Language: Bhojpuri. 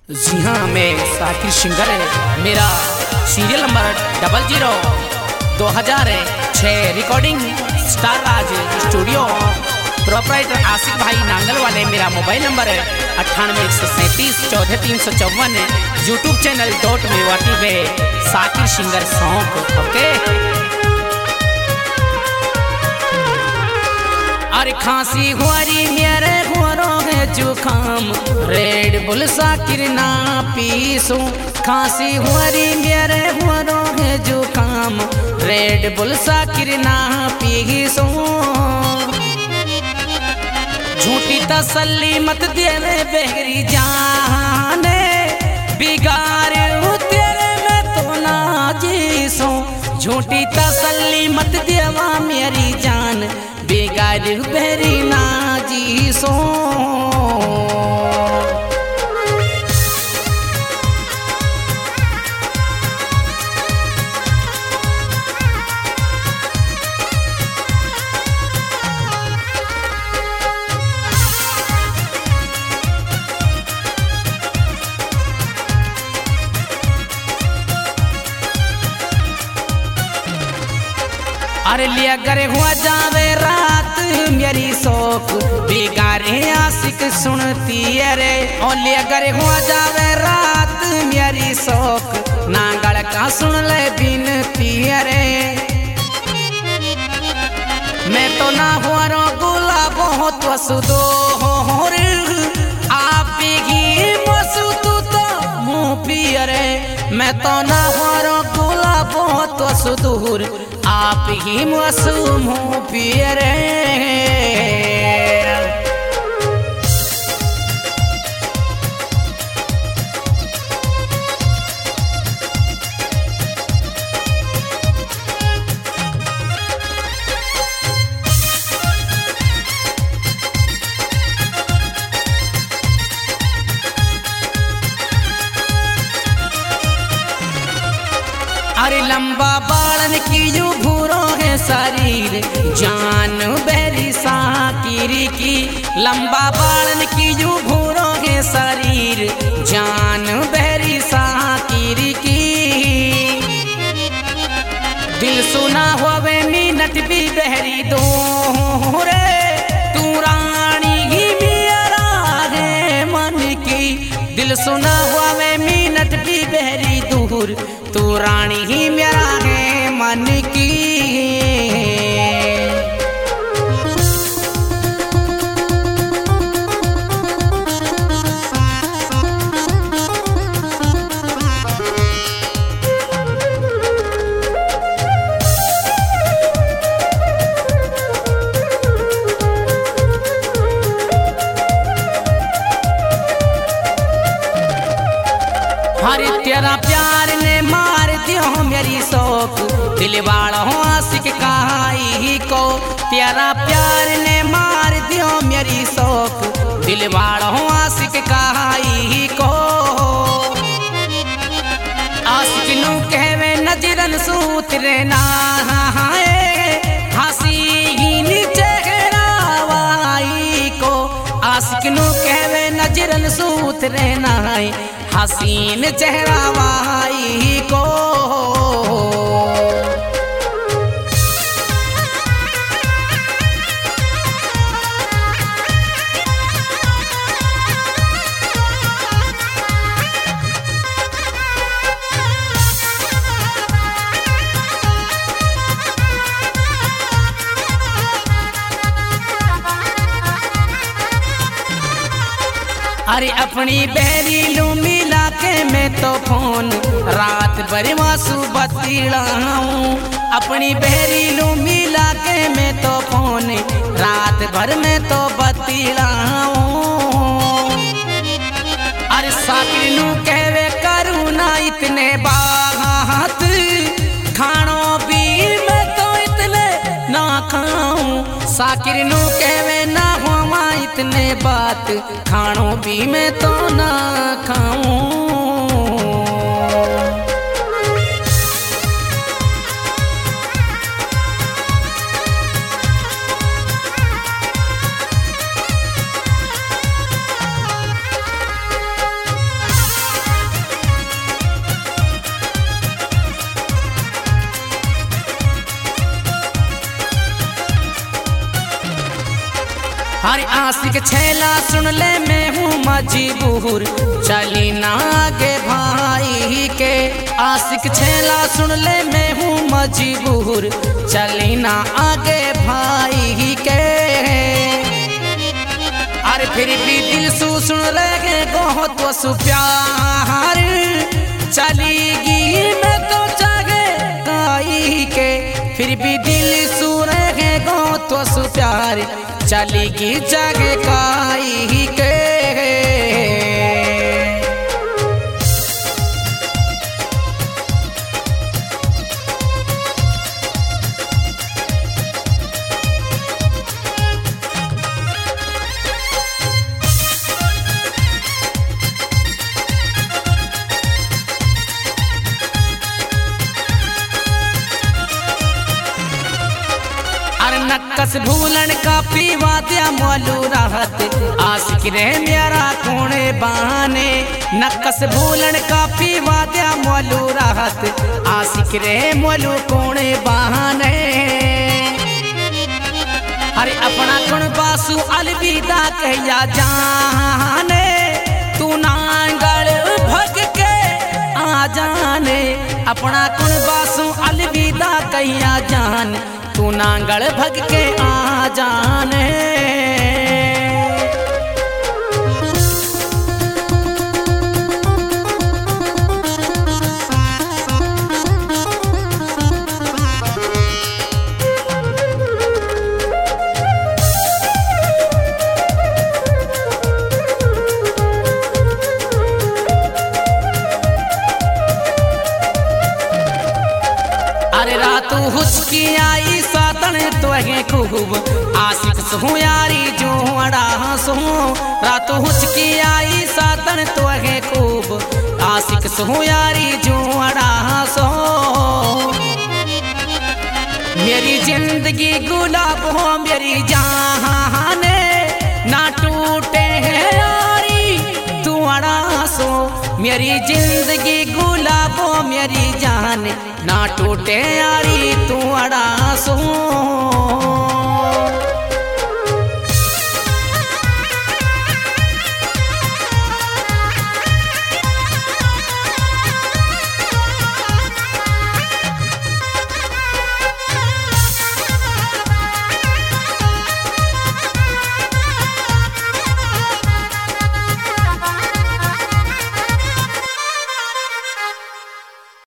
जी हाँ, मैं साकिर सिंगर है। मेरा serial number 002006 recording star Raj studio, proprietor Asif भाई नांगल वाले। मेरा मोबाइल नंबर है 98 137 14 354। यूट्यूब चैनल .मेवाटी पे साकिर सिंगर सॉन्ग। ओके। अरे खांसी हुआरी मेरे हुआरों है जुखाम, रेड बुल साकिर ना पीसो। खांसी हुआरी मेरे हुआरों है जुखाम, रेड बुल साकिर ना पीसो। झूठी तसल्ली मत देवे बहरी जाने, बिगाड़ तेरे में तो ना जीसो। झूठी तसल्ली मत देवा मेरी जान, बेगार बहरी ना जीसो। अरे लिया करे हुआ जावे रात मेरी शौक, बिगारे आशिक सुनती अरे। और लिया करे हुआ जावे रात मेरी शौक, नांगल का सुन ले बिनती अरे। मैं तो ना हुआ रो गुला बहुत वसुदो रे, आप ही वसु तू तो मुँह पियरे। मैं तो ना हुआ रो गुला बहुत वसुदूर, आप ही मासूम हो पियरे। अरे लंबा बालन की यू भूरो है शरीर, जान बहरी साकिर की। लंबा बालन की यू भूरो है शरीर, जान बहरी साकिर की। दिल सुना होवे मिनट भी बहरी दो रे, तू रानी ही मेरा है मन की। दिल सुना होवे मिनट भी बहरी दूर, तू रानी ही मेरा है मन की। हरे तेरा प्यार ने मार दियो मेरी शौक, दिल वाला हो आशिक कहाई को। तेरा प्यार ने मार दियो मेरी शौक, दिल वाला हो आशिक कहाई को। आशिक नू कहवे नजरन सूत्र ना हसीन चेहरावाई को। आशिक नू कहवे नजरन सूत्र ना हसीन चेहरावाई को। अरे अपनी बहरी लू मिला के मैं तो फोन, रात भर मासू बतीड़ाऊं। अपनी बहरी लू मिला के मैं तो फोन, रात भर में तो बतीड़ाऊं। अरे साकिर नू कहवे करूँ ना इतने बात, खानो भी मैं तो इतने ना खाऊं। साकिर नू कहवे ना हुआ इतने बात, खानो भी मैं तो ना खाऊं। अरे आशिक छैला सुन ले मैं हूँ मजबूर, चली ना आगे भाई के। आशिक छैला सुन ले मैं हूँ मजबूर, चली ना आगे भाई के। अरे फिर भी दिल सुन रहे गो तो सु प्यार, चलीगी मैं तो चाहे काई के। फिर भी दिल सुन रहे गो तो सु प्यार, चलीगी चाहे काई के। नक्कस भूलन का पीवा दिया मोलू राहत, आशिक रे मेरा कोने बहाने। नक्कस भूलन का पीवा दिया मोलू राहत, आशिक रे मोलू कोने बहाने। अरे अपना कुण बासु अलविदा कहिया जाने, तू नांगल भग के आ जाने। अपना कुण बासु अलविदा कहिया जान, तू नांगल भग के आ जाने। अरे रातू हुचकी आई सातन तोहे खूब, आशिक सुहू यारी जोड़ा सो। रातू हुचकी आई सातन तोहे खूब, आशिक सुहू यारी जोड़ा सो। मेरी जिंदगी गुलाब हो मेरी जाने, ना टूटे है यारी तू अड़ा सो। मेरी जिंदगी गुलाब हो मेरी जान, ना टूटे यारी तू अड़ा सो।